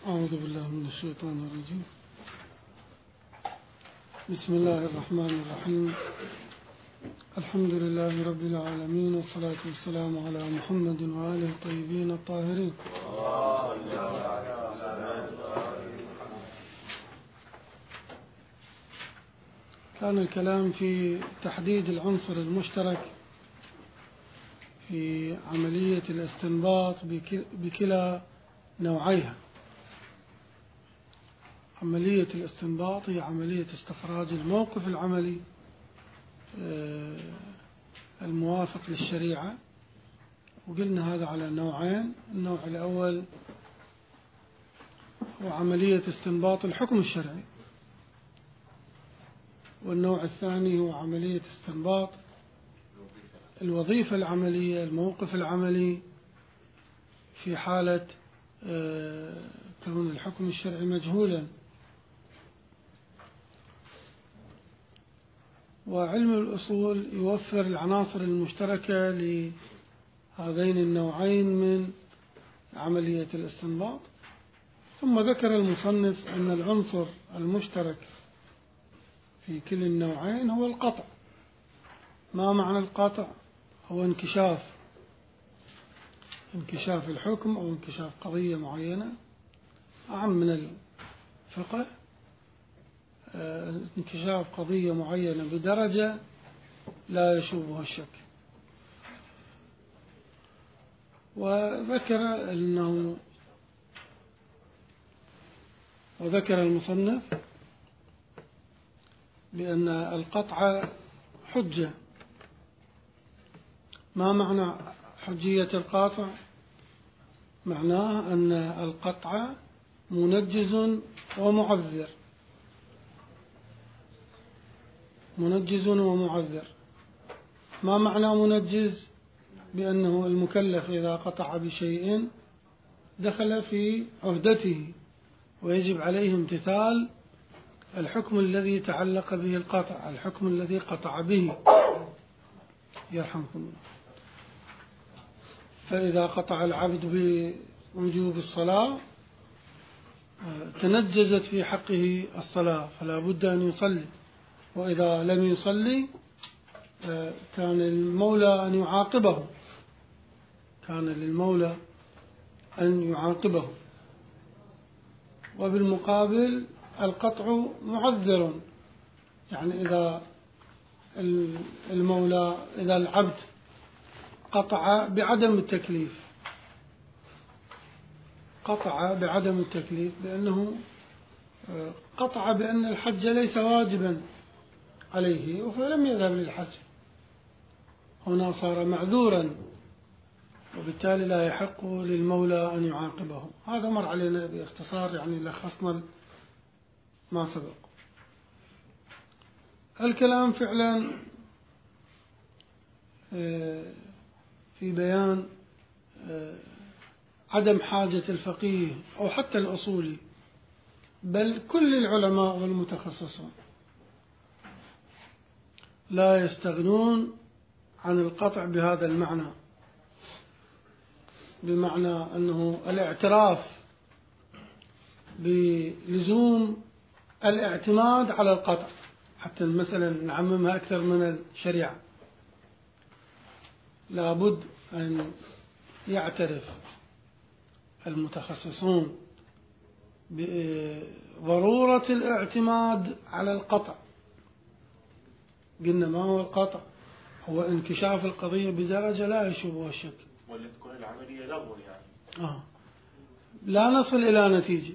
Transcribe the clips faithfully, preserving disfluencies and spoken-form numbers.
أعوذ بالله من الشيطان الرجيم. بسم الله الرحمن الرحيم. الحمد لله رب العالمين، والصلاة والسلام على محمد وآله الطيبين الطاهرين. كان الكلام في تحديد العنصر المشترك في عملية الاستنباط بكلا نوعيها. عملية الاستنباط هي عملية استخراج الموقف العملي الموافق للشريعة، وقلنا هذا على نوعين. النوع الأول هو عملية استنباط الحكم الشرعي، والنوع الثاني هو عملية استنباط الوظيفة العملية، الموقف العملي في حالة كون الحكم الشرعي مجهولا. وعلم الأصول يوفر العناصر المشتركة لهذين النوعين من عملية الاستنباط. ثم ذكر المصنف أن العنصر المشترك في كل النوعين هو القطع. ما معنى القطع؟ هو انكشاف انكشاف الحكم أو انكشاف قضية معينة، أعم من الفقه. انكشاف قضية معينة بدرجة لا يشوبها الشك. وذكر أنه وذكر المصنف بأن القطع حجة. ما معنى حجية القاطع؟ معناه أن القطع منجز ومعذر منجز ومعذر. ما معنى منجز؟ بأنه المكلف إذا قطع بشيء دخل في عهدته، ويجب عليه امتثال الحكم الذي تعلق به القطع، الحكم الذي قطع به، يرحمكم الله. فإذا قطع العبد بوجوب الصلاة تنجزت في حقه الصلاة، فلا بد أن يصلي، وإذا لم يصلي كان للمولى أن يعاقبه كان للمولى أن يعاقبه وبالمقابل القطع معذر، يعني إذا المولى إذا العبد قطع بعدم التكليف قطع بعدم التكليف بأنه قطع بأن الحج ليس واجبا عليه فلم يذهب للحج، هنا صار معذورا، وبالتالي لا يحق للمولى أن يعاقبه. هذا مر علينا باختصار، يعني لخصنا ما سبق. الكلام فعلا في بيان عدم حاجة الفقيه أو حتى الأصولي، بل كل العلماء والمتخصصون لا يستغنون عن القطع بهذا المعنى، بمعنى أنه الاعتراف بلزوم الاعتماد على القطع، حتى مثلا نعممها أكثر من الشريعة. لابد أن يعترف المتخصصون بضرورة الاعتماد على القطع. قلنا ما هو القطع؟ هو انكشاف القضية بدرجة لا يشوبها الشك، ولا تكون العملية لغو يعني آه. لا نصل إلى نتيجة.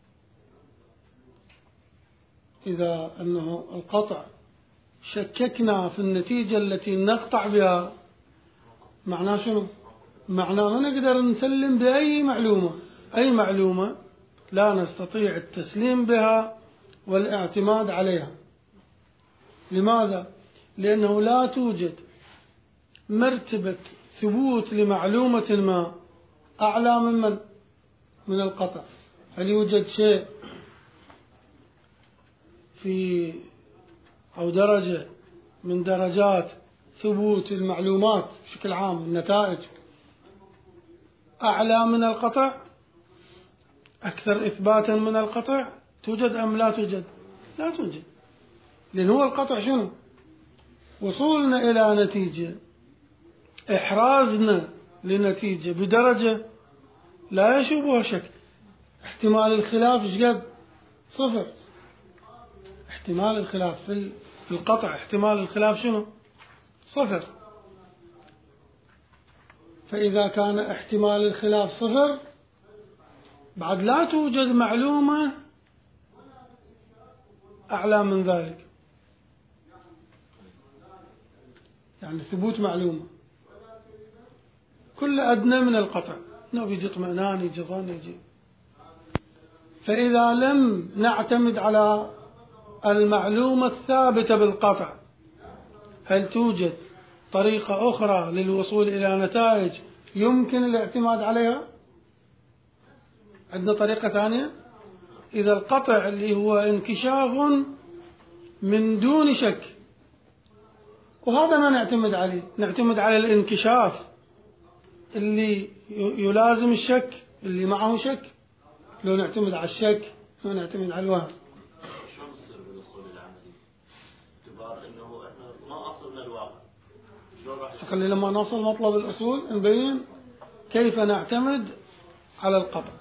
إذا أنه القطع شككنا في النتيجة التي نقطع بها، معناه شنو؟ معناه ما نقدر نسلم بأي معلومة أي معلومة لا نستطيع التسليم بها والاعتماد عليها. لماذا؟ لأنه لا توجد مرتبة ثبوت لمعلومة ما أعلى من من؟ من القطع. هل يوجد شيء في أو درجة من درجات ثبوت المعلومات بشكل عام النتائج أعلى من القطع؟ أكثر إثباتا من القطع توجد أم لا توجد؟ لا توجد، لأن هو القطع شنو؟ وصولنا إلى نتيجة، إحرازنا لنتيجة بدرجة لا يشوبها شك. احتمال الخلاف ايش قد؟ صفر. احتمال الخلاف في القطع، احتمال الخلاف شنو؟ صفر. فإذا كان احتمال الخلاف صفر بعد لا توجد معلومة أعلى من ذلك، يعني ثبوت معلومة كل أدنى من القطع، إنه يجي اطمئنان، يجي ظن، يجي. فإذا لم نعتمد على المعلومة الثابتة بالقطع، هل توجد طريقة أخرى للوصول إلى نتائج يمكن الاعتماد عليها؟ عندنا طريقة ثانية. إذا القطع اللي هو انكشاف من دون شك، وهذا ما نعتمد عليه، نعتمد على الانكشاف اللي يلازم الشك، اللي معه شك. لو نعتمد على الشك لو نعتمد على الوهم. شلون تصير بالأصول العملي؟ باعتبار إنه إحنا ما أصلنا الواقع. شلون راح؟ خلي لما نوصل مطلب الأصول نبين كيف نعتمد على القطع.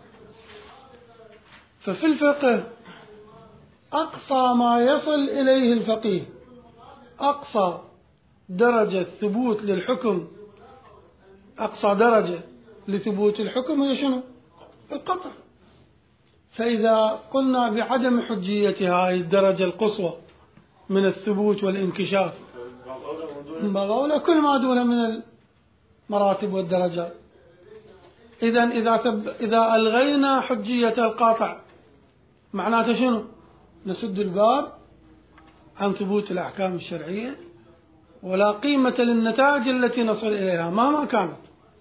ففي الفقه أقصى ما يصل إليه الفقيه، أقصى درجة ثبوت للحكم، أقصى درجة لثبوت الحكم هي شنو؟ القطع. فإذا قلنا بعدم حجية هذه الدرجة القصوى من الثبوت والانكشاف، من باب أولى كل ما دون من المراتب والدرجات. إذن إذا ثب إذا ألغينا حجية القاطع معناته شنو؟ نسد الباب عن ثبوت الأحكام الشرعية، ولا قيمة للنتائج التي نصل إليها مهما كانت.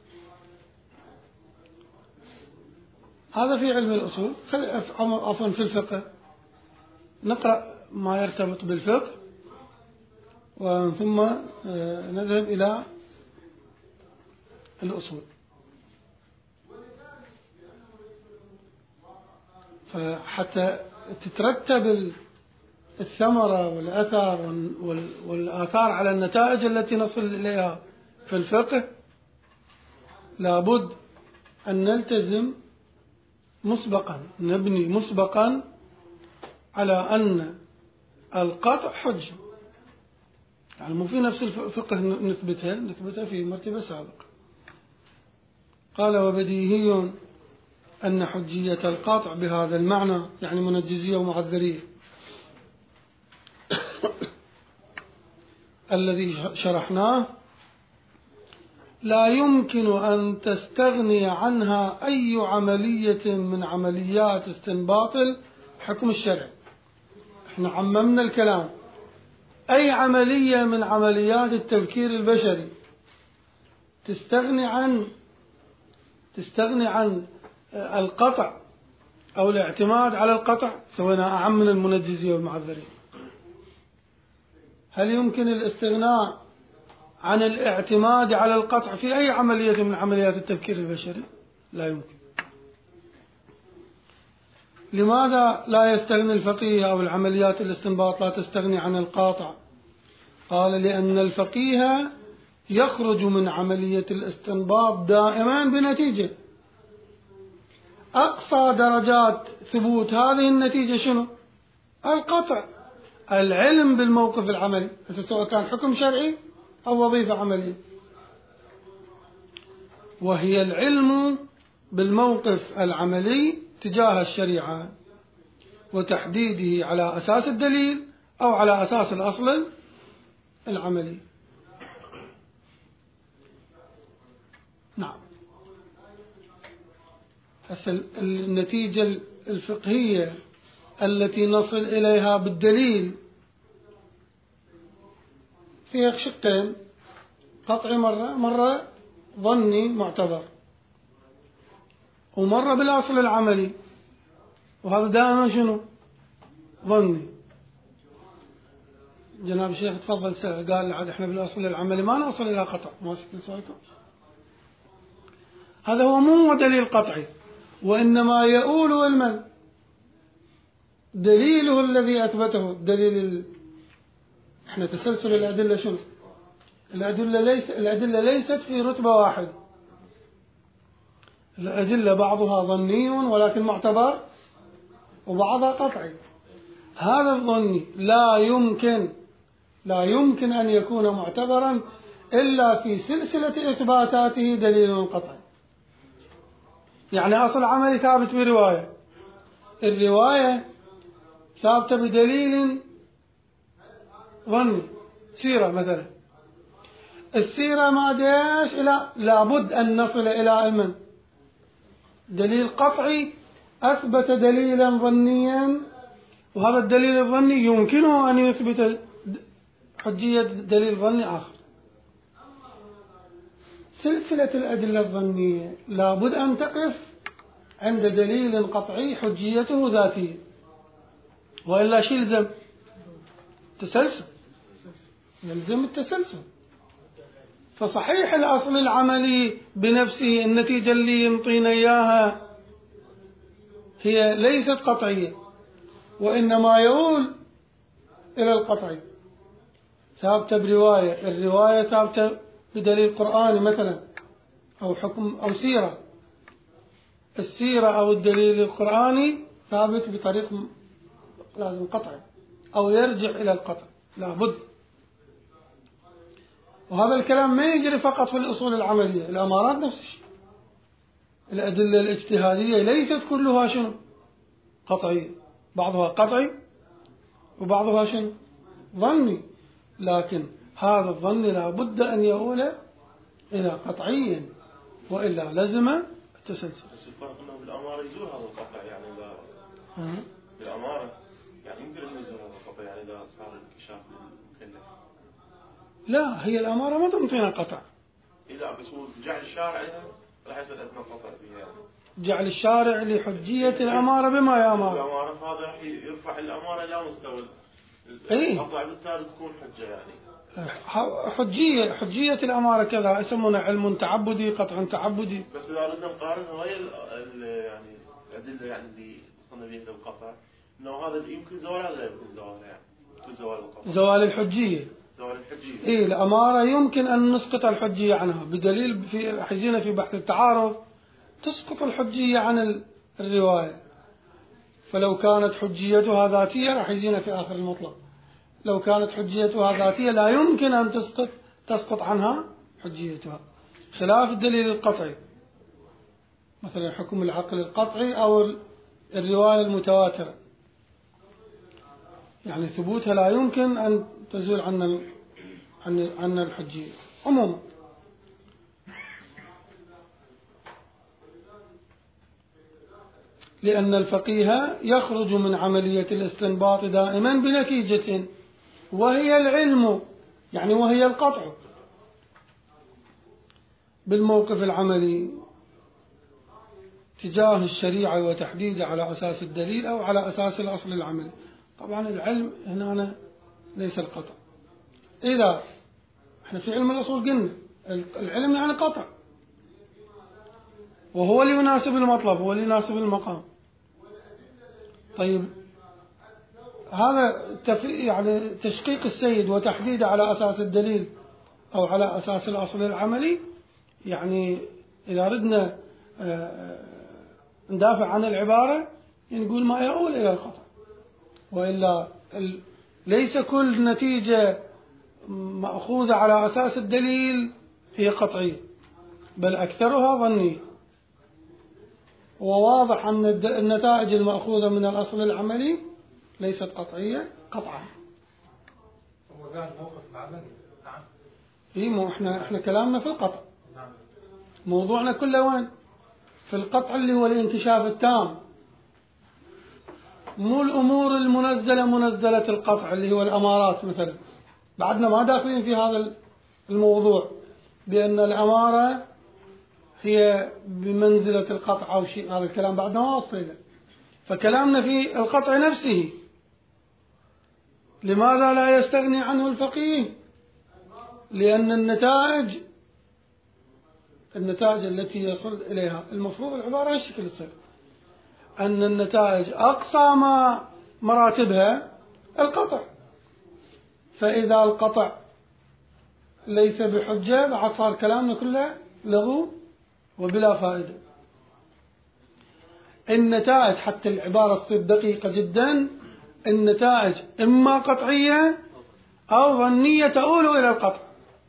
هذا في علم الأصول. عفوا في الفقه نقرأ ما يرتبط بالفقه وثم نذهب إلى الأصول. فحتى تترتب الثمرة والأثر والآثار على النتائج التي نصل إليها في الفقه، لابد أن نلتزم مسبقا، نبني مسبقا على أن القطع حجة. يعني مو في نفس الفقه نثبتها نثبتها في مرتبة سابقة. قال وبديهي أن حجية القطع بهذا المعنى، يعني منجزية ومعذرية، الذي شرحناه لا يمكن أن تستغني عنها أي عملية من عمليات استنباط الحكم الشرعي. احنا عممنا الكلام، أي عملية من عمليات التفكير البشري تستغني عن تستغني عن القطع أو الاعتماد على القطع، سوينا أعم من المنجزية والمعذرين. هل يمكن الاستغناء عن الاعتماد على القطع في أي عملية من عمليات التفكير البشري؟ لا يمكن. لماذا لا يستغني الفقيه أو العمليات الاستنباط لا تستغني عن القاطع؟ قال لأن الفقيه يخرج من عملية الاستنباط دائما بنتيجة. أقصى درجات ثبوت هذه النتيجة شنو؟ القطع، العلم بالموقف العملي، سواء كان حكم شرعي أو وظيفة عملية، وهي العلم بالموقف العملي تجاه الشريعة وتحديده على أساس الدليل أو على أساس الأصل العملي. نعم. النتيجة الفقهية التي نصل إليها بالدليل فيها شقين، قطعي مرة مرة ظني معتبر، ومرة بالأصل العملي، وهذا دائما شنو؟ ظني. جناب الشيخ تفضل سأل، قال عاد احنا بالأصل العملي ما نوصل إلى قطع، ما شكل سؤالكم. هذا هو مو دليل قطعي، وإنما يؤول المن دليله الذي أثبته دليل ال... احنا تسلسل الأدلة شنو؟ الأدلة ليس الأدلة ليست في رتبة واحدة، الأدلة بعضها ظني ولكن معتبر وبعضها قطعي. هذا الظني لا يمكن لا يمكن أن يكون معتبرا إلا في سلسلة إثباتاته دليل قطعي. يعني أصل عملي ثابت برواية، الرواية ثابتة بدليل ظني، سيرة مثلا، السيرة ما داش إلى لابد أن نصل إلى علم دليل قطعي أثبت دليلا ظنيا، وهذا الدليل الظني يمكنه أن يثبت حجية دليل ظني آخر. سلسلة الأدلة الظنية لابد أن تقف عند دليل قطعي حجيته ذاتية، وإلا شو يلزم؟ تسلسل، يلزم التسلسل. فصحيح الأصل العملي بنفسه النتيجة اللي ينطينا إياها هي ليست قطعية، وإنما يؤول إلى القطعي، ثابتة برواية، الرواية ثابتة بدليل قرآني مثلا أو حكم أو سيرة، السيرة أو الدليل القرآني ثابت بطريق لازم قطعي أو يرجع إلى القطع لابد. وهذا الكلام ما يجري فقط في الأصول العملية، الأمارات نفس الشيء، الأدلة الاجتهادية ليست كلها شنو؟ قطعية، بعضها قطعي وبعضها شنو؟ ظني، لكن هذا الظن لا بد أن يؤول إلى قطعي وإلا لزم التسلسل. بس الفرق أنه بالأمارة يزول هذا القطع، يعني إذا أه. بالأمارة يعني يمكن أن يزول هذا القطع، يعني إذا صار الانكشاف للمكلف. لا، هي الأمارة ما تنطينا قطع. إذا بس هو جعل الشارع لها راح يصير أدنى قطع بها، يعني جعل الشارع لحجية الأمارة بما يأمر. الأمارة فهذا راح يرفع الأمارة إلى مستوى إيه؟ القطع، بالتالي تكون حجة يعني. حجية حجية الأمارة كذا يسمونه علم تعبدي، قطع تعبدي. بس إذا أردنا نقارنها هي يعني الأدلة يعني اللي وصلنا بها إلى القطع، إنه هذا يمكن زوال، هذا يمكن زوال، يعني يمكن زوال القطع، زوال الحجية. زوال الحجية. إيه، الأمارة يمكن أن نسقط الحجية عنها بدليل في حجينا في بحث التعارض تسقط الحجية عن الرواية، فلو كانت حجيتها ذاتية راح يجينا في آخر المطلق، لو كانت حجيتها ذاتية لا يمكن أن تسقط تسقط عنها حجيتها، خلاف الدليل القطعي، مثلا حكم العقل القطعي أو الرواية المتواترة، يعني ثبوتها لا يمكن أن تزول عن عن عن الحجية عموما. لأن الفقيه يخرج من عملية الاستنباط دائما بنتيجة وهي العلم، يعني وهي القطع بالموقف العملي تجاه الشريعة وتحديد على أساس الدليل أو على أساس الأصل العملي. طبعا العلم هنا ليس القطع. إذا احنا في علم الأصول قلنا العلم يعني قطع، وهو اللي يناسب المطلب، هو اللي يناسب المقام. طيب هذا يعني تشقيق السيد وتحديده على أساس الدليل أو على أساس الأصل العملي، يعني إذا ردنا ندافع عن العبارة نقول ما يؤول إلى القطع، وإلا ليس كل نتيجة مأخوذة على أساس الدليل هي قطعية، بل أكثرها ظنية، وواضح أن النتائج المأخوذة من الأصل العملي ليست قطعية قطعا. هو قال موقف العملي. نعم. إيه، مو إحنا إحنا كلامنا في القطع. نعم. موضوعنا كله وين؟ في القطع اللي هو الانكشاف التام، مو الأمور المنزلة منزلة القطع اللي هو الأمارات مثلا. بعدنا ما داخلين في هذا الموضوع بأن الأمارة هي بمنزلة القطع أو شيء، هذا الكلام بعدنا ما وصلنا. فكلامنا في القطع نفسه، لماذا لا يستغني عنه الفقيه؟ لأن النتائج النتائج التي يصل إليها المفروض العبارة هالشكل تصير، أن النتائج أقصى ما مراتبها القطع، فإذا القطع ليس بحجة بعد صار كلامنا كله لغو وبلا فائدة. النتائج حتى العبارة تصير دقيقة جدا، النتائج إما قطعية أو ظنية تؤول إلى القطع،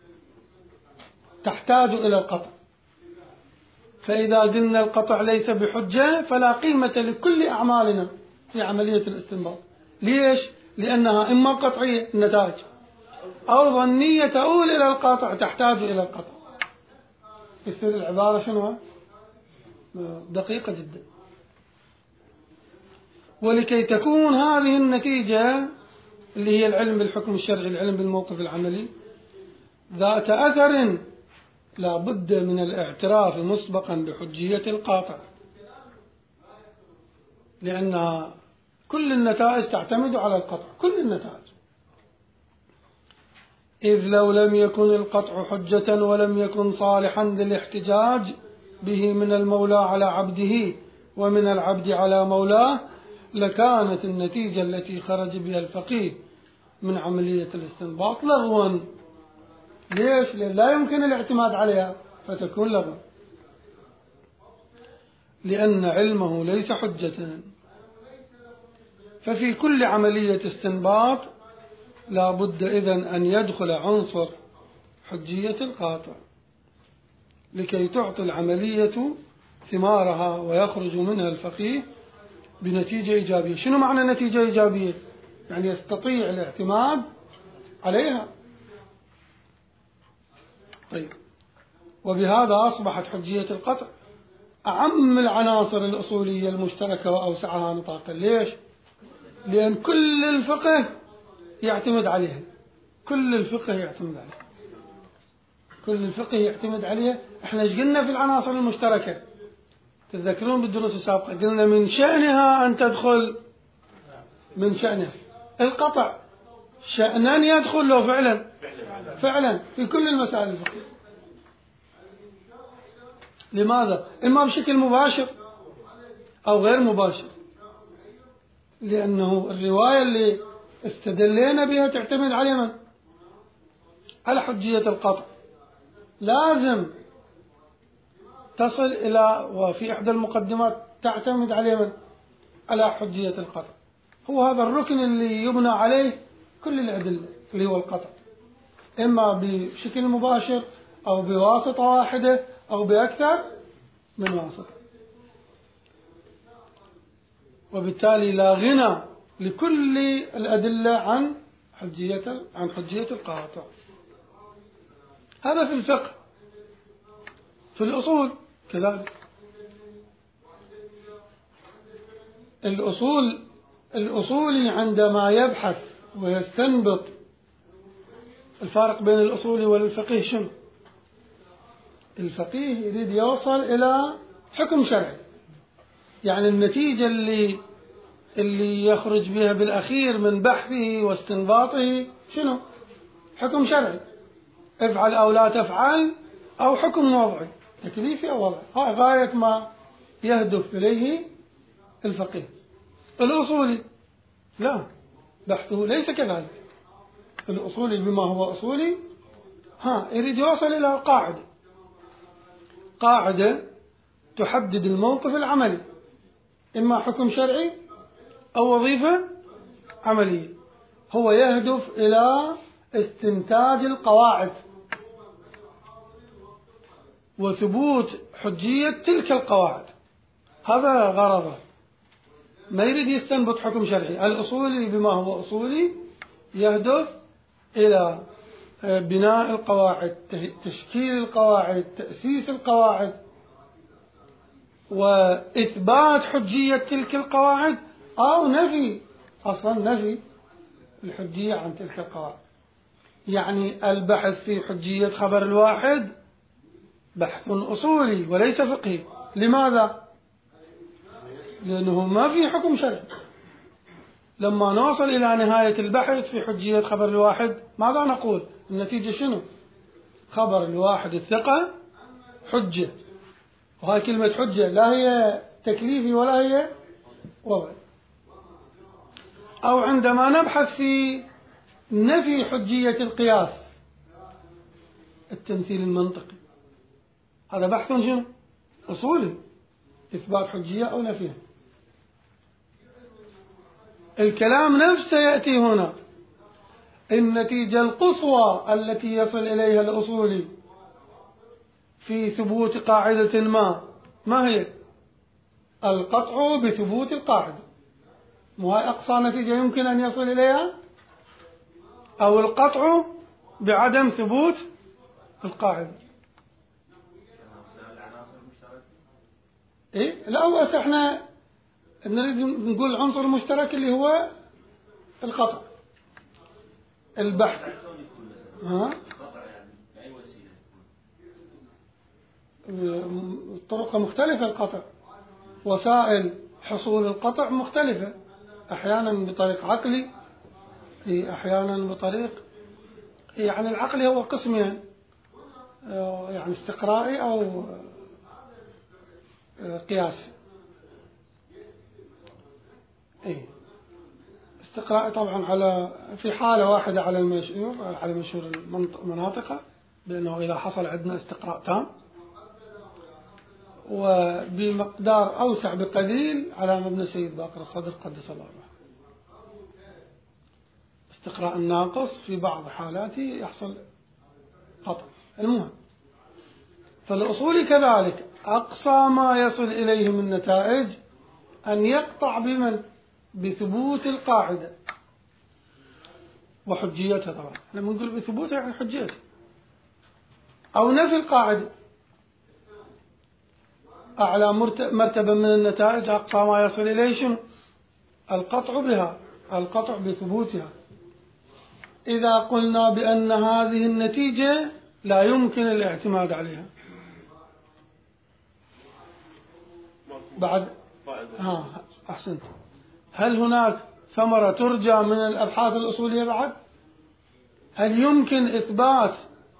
تحتاج إلى القطع. فإذا قلنا القطع ليس بحجة فلا قيمة لكل أعمالنا في عملية الاستنباط. ليش؟ لأنها إما قطعية النتائج أو ظنية تؤول إلى القطع، تحتاج إلى القطع. يصير العبارة شنو؟ دقيقة جدا. ولكي تكون هذه النتيجة اللي هي العلم بالحكم الشرعي، العلم بالموقف العملي، ذات أثر، لا بد من الاعتراف مسبقا بحجية القاطع، لأن كل النتائج تعتمد على القطع، كل النتائج. إذ لو لم يكن القطع حجة ولم يكن صالحا للاحتجاج به من المولى على عبده ومن العبد على مولاه، لكانت النتيجة التي خرج بها الفقيه من عملية الاستنباط لغوا. ليش؟ لأن لا يمكن الاعتماد عليها فتكون لغوا، لأن علمه ليس حجة. ففي كل عملية استنباط لا بد إذن أن يدخل عنصر حجية القاطع لكي تعطي العملية ثمارها ويخرج منها الفقيه بنتيجة إيجابية. شنو معنى نتيجة إيجابية؟ يعني يستطيع الاعتماد عليها. طيب، وبهذا أصبحت حجية القطع أعم العناصر الأصولية المشتركة وأوسعها نطاقا. ليش؟ لأن كل الفقه يعتمد عليها، كل الفقه يعتمد عليها، كل الفقه يعتمد عليها. احنا ايش قلنا في العناصر المشتركة؟ تتذكرون بالدروس السابقة قلنا من شأنها أن تدخل، من شأنها القطع شأنا يدخل له فعلا فعلا في كل المسائل الفقهية. لماذا؟ إما بشكل مباشر أو غير مباشر، لأنه الرواية اللي استدلينا بها تعتمد على من؟ على حجية القطع. لازم تصل إلى، وفي إحدى المقدمات تعتمد على من؟ على حجية القطع. هو هذا الركن اللي يبنى عليه كل الأدلة اللي هو القطع، إما بشكل مباشر أو بواسطة واحدة أو بأكثر من واسطة. وبالتالي لا غنى لكل الأدلة عن حجية عن حجية القاطع. هذا في الفقه. في الأصول كذلك. الأصول الأصولي عندما يبحث ويستنبط، الفارق بين الأصولي والفقيه شنو؟ الفقيه يريد يوصل إلى حكم شرعي، يعني النتيجة اللي اللي يخرج بها بالأخير من بحثه واستنباطه شنو؟ حكم شرعي، افعل أو لا تفعل، أو حكم وضعي تكليفي أو وضعي. هاي غاية ما يهدف إليه الفقيه. الأصولي لا، بحثه ليس كذلك. الأصولي بما هو أصولي ها يريد يوصل إلى قاعدة قاعدة تحدد الموقف العملي، إما حكم شرعي أو وظيفة عملية. هو يهدف إلى استنتاج القواعد وثبوت حجية تلك القواعد، هذا غرضه. ما يريد يستنبط حكم شرعي. الأصولي بما هو أصولي يهدف إلى بناء القواعد، تشكيل القواعد، تأسيس القواعد، وإثبات حجية تلك القواعد أو نفي، أصلا نفي الحجية عن تلك القواعد. يعني البحث في حجية خبر الواحد بحث أصولي وليس فقهي. لماذا؟ لأنه ما في حكم شرعي. لما نوصل إلى نهاية البحث في حجية خبر الواحد ماذا نقول؟ النتيجة شنو؟ خبر الواحد الثقة حجة. وهاي كلمة حجة لا هي تكليفي ولا هي وضعي. أو عندما نبحث في نفي حجية القياس، التمثيل المنطقي، هذا بحث شنو؟ أصولي، إثبات حجية أو نفيها. الكلام نفسه يأتي هنا، النتيجة القصوى التي يصل إليها الأصولي في ثبوت قاعدة ما، ما هي؟ القطع بثبوت القاعدة. مو هاي أقصى نتيجة يمكن أن يصل إليها؟ أو القطع بعدم ثبوت القاعدة. إيه؟ لا، بس إحنا نريد نقول العنصر المشترك اللي هو القطع. البحث ها؟ الطرق مختلفة. القطع وسائل حصول القطع مختلفة، أحيانا بطريق عقلي، أحيانا بطريق يعني العقلي هو قسمين، يعني استقرائي أو قياسي. إيه، استقرائي طبعا على في حالة واحدة على المشهور على مشهور المناطق، لأنه إذا حصل عندنا استقراء تام، وبمقدار أوسع بقليل على مبنى سيد باقر الصدر قدس الله روحه. استقراء الناقص في بعض حالاته يحصل قطع. المهم، فالأصول كذلك أقصى ما يصل إليه من نتائج أن يقطع بمن؟ بثبوت القاعدة وحجيتها. طبعا لما نقول بثبوتها يعني حجيتها، أو نفي القاعدة. أعلى مرتبة من النتائج أقصى ما يصل إليه شنو؟ القطع بها، القطع بثبوتها. إذا قلنا بأن هذه النتيجة لا يمكن الاعتماد عليها، بعد ها أحسنت، هل هناك ثمرة ترجى من الأبحاث الأصولية بعد؟ هل يمكن إثبات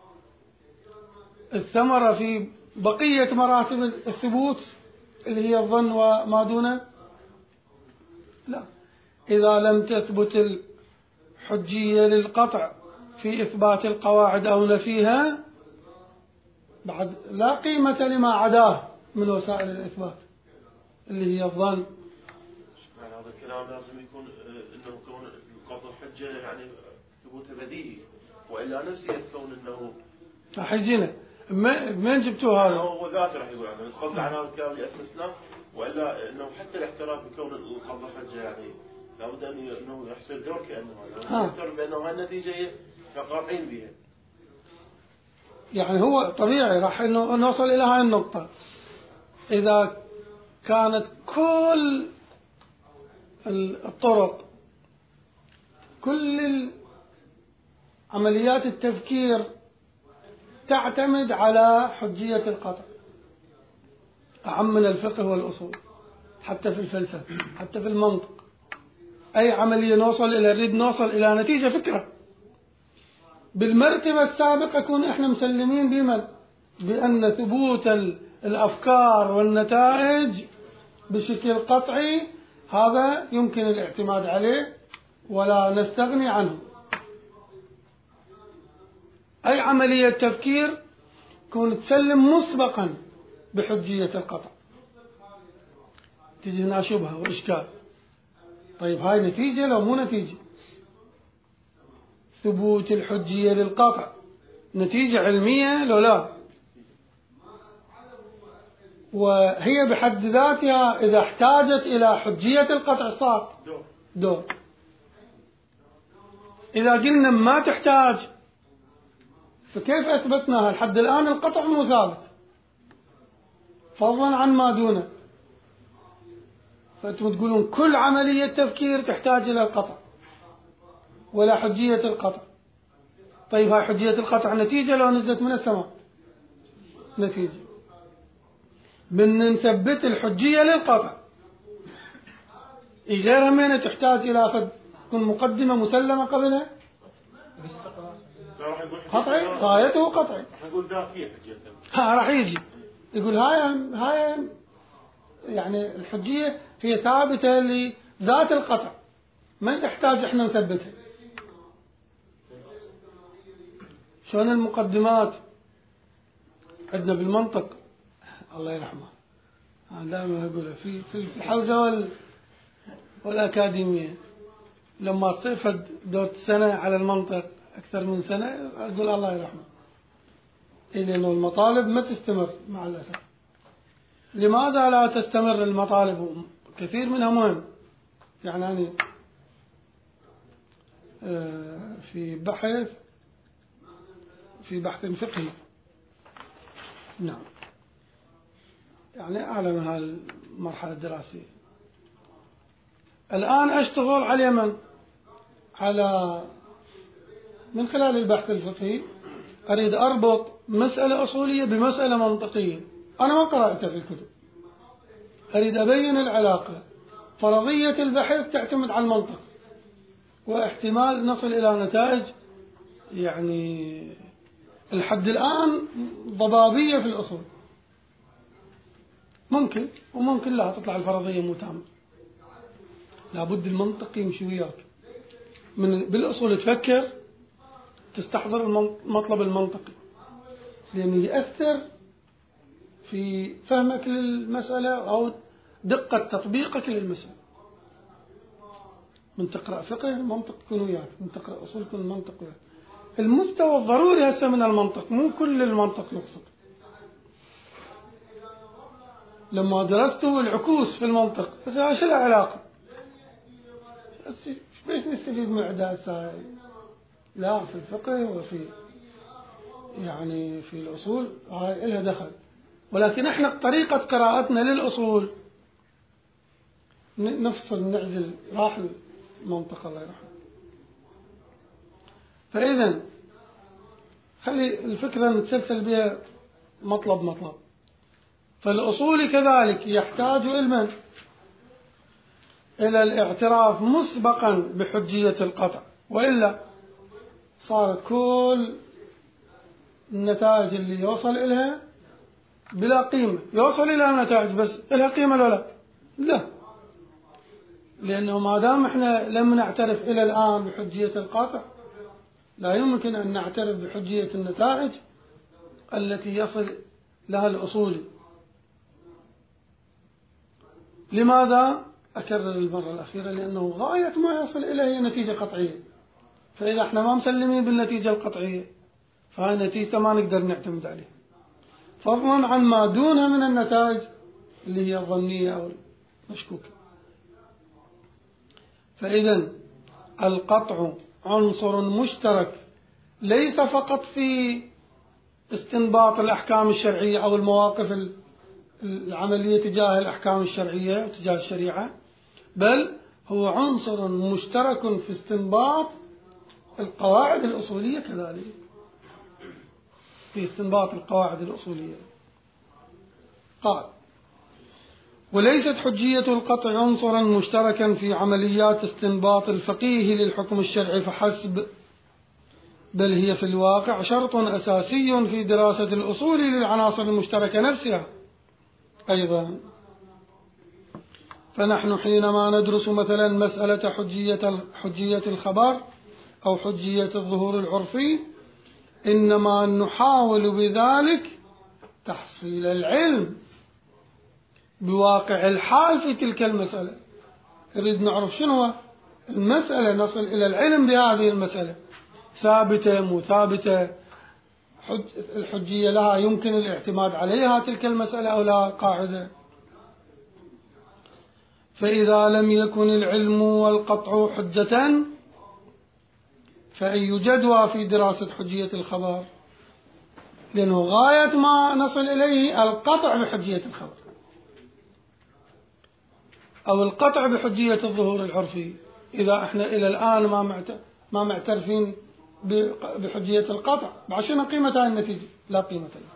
الثمرة في بقية مراتب الثبوت اللي هي الظن وما دونه؟ لا. إذا لم تثبت الحجية للقطع في إثبات القواعد أو نفيها، بعد لا قيمة لما عداه من وسائل الإثبات اللي هي الظن. يعني هذا الكلام لازم يكون انه كون القطع حجه يعني ثبوته بديهي، والا نفسي يكون انه راح يجينا. من جبتوا هذا؟ هو ذاته راح يقول عنه، بس قصدي عن هذا الكلام اللي اسسناه، والا انه حتى الاعتراف بكون القطع حجه يعني لابد انه يحصل دور كانه هذا يعترف بانه هاي النتيجه هي قاطعين بها. يعني هو طبيعي راح انه نوصل الى هاي النقطه. اذا كانت كل الطرق، كل عمليات التفكير تعتمد على حجية القطع، أعم من الفقه والأصول، حتى في الفلسفة، حتى في المنطق، أي عملية نوصل إلى نريد نوصل إلى نتيجة فكرة بالمرتبة السابقة، يكون إحنا مسلمين بمن؟ بأن ثبوت الأفكار والنتائج بشكل قطعي هذا يمكن الاعتماد عليه ولا نستغني عنه. أي عملية تفكير تكون تسلم مسبقا بحجية القطع. تجي هنا شبهة وإشكال، طيب هاي نتيجة لو مو نتيجة؟ ثبوت الحجية للقطع نتيجة علمية لو لا؟ وهي بحد ذاتها إذا احتاجت إلى حجية القطع صار دور. إذا قلنا ما تحتاج فكيف أثبتناها؟ لحد الآن القطع مو ثابت، فضلا عن ما دونه. فأنتم تقولون كل عملية تفكير تحتاج إلى القطع ولا حجية القطع. طيب هاي حجية القطع نتيجة لو نزلت من السماء؟ نتيجة. من نثبت الحجية للقطع، غيرها من تحتاج إلى تكون مقدمة مسلمة قبلها؟ قطعي، غايته قطعي. راح نقول ذاتية حجية. ها راح يجي يقول هاي هاي يعني الحجية هي ثابتة لذات القطع، ما تحتاج احنا نثبتها. شلون المقدمات عندنا بالمنطق الله يرحمه دائما أقوله في في الحوزة وال والأكاديمية، لما تصير فد دورة سنة على المنطق أكثر من سنة أقول الله يرحمه، لأنه المطالب ما تستمر مع الأسف. لماذا لا تستمر المطالب؟ كثير منها مهم. يعني أنا في بحث في بحث فقهي، نعم، يعني أعلى من هذه المرحلة الدراسية. الآن أشتغل على اليمن على من خلال البحث الفقهي أريد أربط مسألة أصولية بمسألة منطقية أنا ما قرأتها في الكتب، أريد أبين العلاقة. فرضية البحث تعتمد على المنطق، واحتمال نصل إلى نتائج يعني الحد الآن ضبابية في الأصول، ممكن وممكن لا تطلع الفرضية مو تامة. لابد المنطق يمشي وياك من بالأصول، تفكر تستحضر المطلب المنطقي، لأنه يأثر في فهمك للمسألة أو دقة تطبيقك للمسألة. من تقرأ فقه المنطق يكون وياك، من تقرأ أصول يكون المنطق وياك. المستوى الضروري هسه من المنطق، مو كل المنطق نقصد. لما درستوا العكوس في المنطق هسه شو العلاقة؟ بس نستفيد من العداء هاي؟ لا، في الفقه وفي يعني في الأصول هاي إلها دخل، ولكن احنا طريقة قراءتنا للأصول نفصل نعزل راح المنطق الله يرحمه. فإذا خلي الفكرة نتسلسل بها مطلب مطلب. فالأصول كذلك يحتاج علما إلى الاعتراف مسبقا بحجية القطع، وإلا صارت كل النتائج اللي يوصل إليها بلا قيمة. يوصل إلى النتائج بس إلها قيمة ولا لا؟ لا، لأنه ما دام إحنا لم نعترف إلى الآن بحجية القطع لا يمكن أن نعترف بحجية النتائج التي يصل لها الأصولي. لماذا؟ أكرر المرة الأخيرة، لأنه غاية ما يصل إليه هي نتيجة قطعية. فإذا إحنا ما مسلمين بالنتيجة القطعية فهي نتيجة ما نقدر نعتمد عليها، فضلا عن ما دونها من النتائج اللي هي الظنية أو المشكوكة. فإذا القطع عنصر مشترك ليس فقط في استنباط الأحكام الشرعية أو المواقف العملية تجاه الأحكام الشرعية وتجاه الشريعة، بل هو عنصر مشترك في استنباط القواعد الأصولية كذلك، في استنباط القواعد الأصولية. قال: وليست حجية القطع عنصرا مشتركا في عمليات استنباط الفقيه للحكم الشرعي فحسب، بل هي في الواقع شرط أساسي في دراسة الأصول للعناصر المشتركة نفسها أيضا. فنحن حينما ندرس مثلا مسألة حجية حجية الخبر أو حجية الظهور العرفي إنما نحاول بذلك تحصيل العلم بواقع الحال في تلك المسألة. نريد نعرف شنو المسألة، نصل إلى العلم بهذه المسألة، ثابتة مو ثابتة، حج الحجية لها يمكن الاعتماد عليها تلك المسألة أو لا قاعدة. فإذا لم يكن العلم والقطع حجة فأي جدوى في دراسة حجية الخبر؟ لأنه غاية ما نصل إليه القطع بحجية الخبر أو القطع بحجية الظهور العرفي. إذا إحنا إلى الآن ما ما معترفين بحجية القطع، بعشان قيمة هذه النتيجة؟ لا قيمة لها.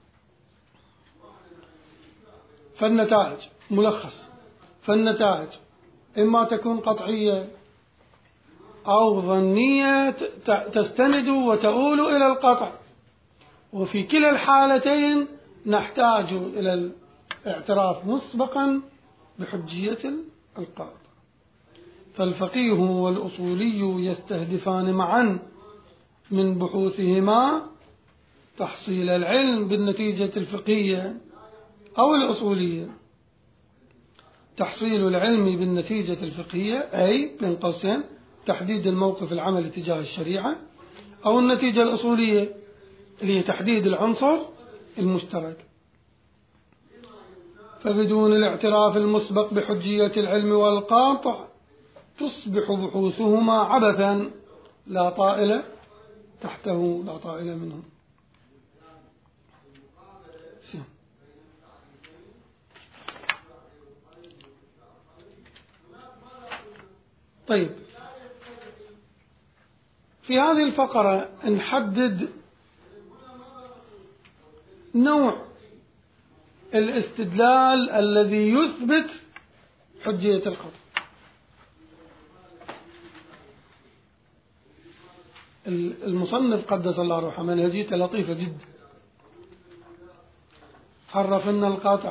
فالنتائج ملخص، فالنتائج إما تكون قطعية أو ظنية تستند وتؤول إلى القطع، وفي كلا الحالتين نحتاج إلى الاعتراف مسبقا بحجية القاطع. فالفقيه والأصولي يستهدفان معا من بحوثهما تحصيل العلم بالنتيجة الفقهية أو الأصولية. تحصيل العلم بالنتيجة الفقهية أي بين قوسين تحديد الموقف العملي تجاه الشريعة، أو النتيجة الأصولية اللي هي تحديد العنصر المشترك. فبدون الاعتراف المسبق بحجية العلم والقاطع تصبح بحوثهما عبثا لا طائل تحته، لا طائل منه. طيب، في هذه الفقرة نحدد نوع الاستدلال الذي يثبت حجية القطع. المصنف قدس الله روحه منهجيته لطيفة جدا، عرف لنا القطع،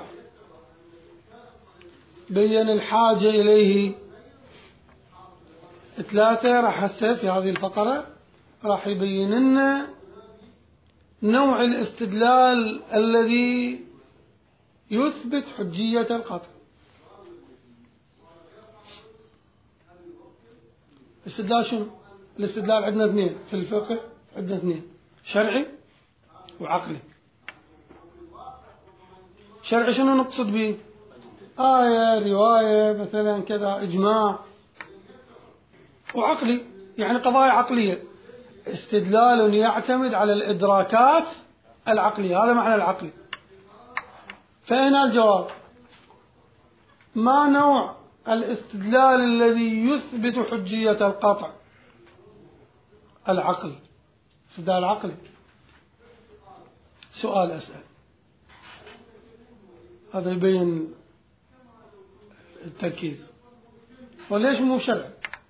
بين الحاجة إليه ثلاثة، راح هسه في هذه الفقرة راح يبين لنا نوع الاستدلال الذي يثبت حجية القطع. الاستدلال شنو؟ الاستدلال عندنا اثنين في الفقه، عندنا اثنين، شرعي وعقلي. شرعي شنو نقصد به؟ آية، رواية مثلا كذا، إجماع. وعقلي يعني قضايا عقلية، استدلال يعتمد على الإدراكات العقلية، هذا معنى العقلي. فهنا الجواب: ما نوع الاستدلال الذي يثبت حجية القطع؟ العقل، استدلال عقلي. سؤال أسأل، هذا يبين التركيز. وليش مو شرع؟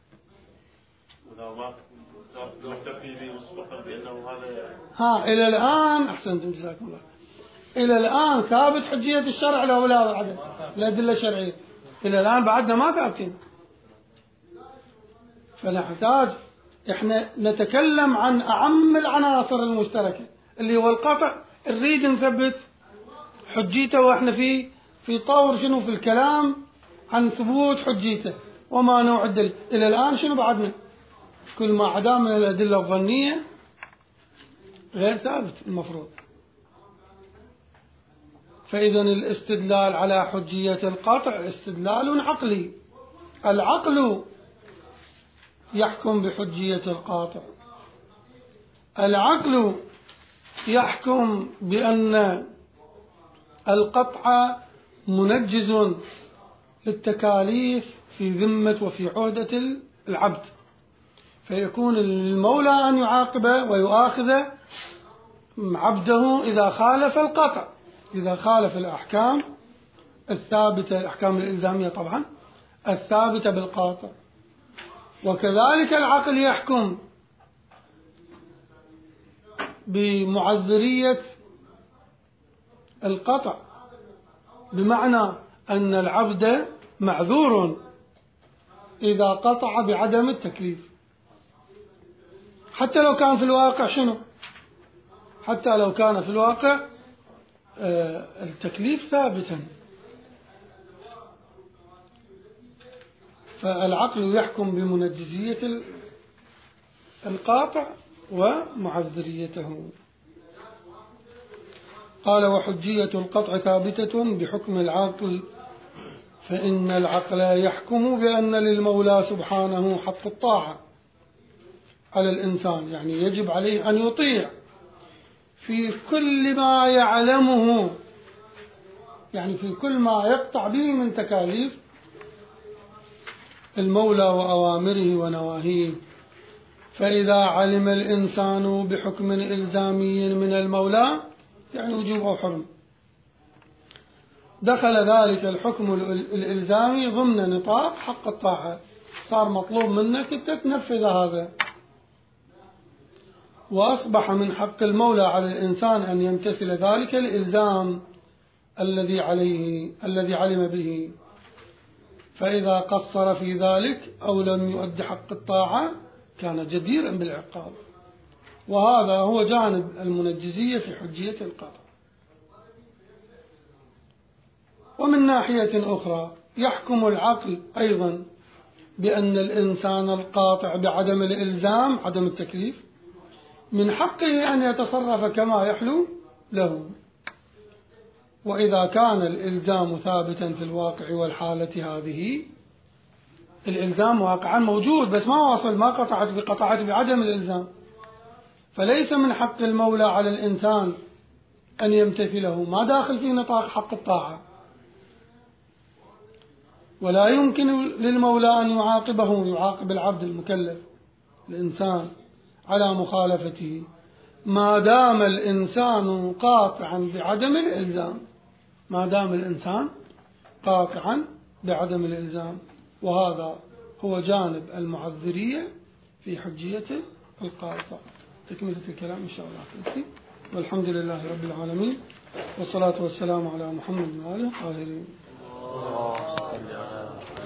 ها إلى الآن أحسنتم جزاكم الله. إلى الآن ثابت حجية الشرع له لا بعد الأدلة الشرعية؟ إلى الآن بعدنا ما ثابتين. فنحتاج إحنا نتكلم عن أعم العناصر المشتركة اللي هو القطع، نريد نثبت حجيته، وإحنا في في طور شنو في الكلام عن ثبوت حجيته وما نوع الدليل. إلى الآن شنو بعدنا؟ كل ما عدا من الأدلة الظنية غير ثابت المفروض. فإذا الاستدلال على حجية القطع استدلال عقلي. العقل يحكم بحجية القاطع. العقل يحكم بأن القطع منجز للتكاليف في ذمة وفي عهدة العبد، فيكون المولى أن يعاقبه ويؤاخذ عبده إذا خالف القطع، إذا خالف الأحكام الثابتة، الأحكام الإلزامية طبعا الثابتة بالقاطع. وكذلك العقل يحكم بمعذرية القطع، بمعنى أن العبد معذور إذا قطع بعدم التكليف، حتى لو كان في الواقع شنو؟ حتى لو كان في الواقع آه التكليف ثابتا. فالعقل يحكم بمنجزية القاطع ومعذريته. قال: وحجية القطع ثابتة بحكم العقل، فإن العقل يحكم بأن للمولى سبحانه حق الطاعة على الإنسان، يعني يجب عليه أن يطيع في كل ما يعلمه، يعني في كل ما يقطع به من تكاليف المولى وأوامره ونواهيه. فإذا علم الإنسان بحكم إلزامي من المولى، يعني وجوب أو حرم، دخل ذلك الحكم الإلزامي ضمن نطاق حق الطاعة، صار مطلوب منك أنت تنفذ هذا. وأصبح من حق المولى على الإنسان أن يمتثل ذلك الإلزام الذي عليه الذي علم به، فإذا قصر في ذلك أو لم يؤد حق الطاعة كان جديرا بالعقاب. وهذا هو جانب المنجزية في حجية القطع. ومن ناحية أخرى يحكم العقل أيضا بأن الإنسان القاطع بعدم الإلزام، عدم التكليف، من حقه أن يتصرف كما يحلو له. وإذا كان الإلزام ثابتا في الواقع والحالة هذه، الإلزام واقعا موجود بس ما واصل، ما قطعت بقطعت بعدم الإلزام، فليس من حق المولى على الإنسان أن يمتثله، ما داخل في نطاق حق الطاعة. ولا يمكن للمولى أن يعاقبه، يعاقب العبد المكلف الإنسان على مخالفته ما دام الإنسان قاطعا بعدم الإلزام، ما دام الإنسان قاطعا بعدم الإلزام. وهذا هو جانب المعذرية في حجية القاطع. تكملة الكلام إن شاء الله تأتي. والحمد لله رب العالمين، والصلاة والسلام على محمد وآله الطاهرين.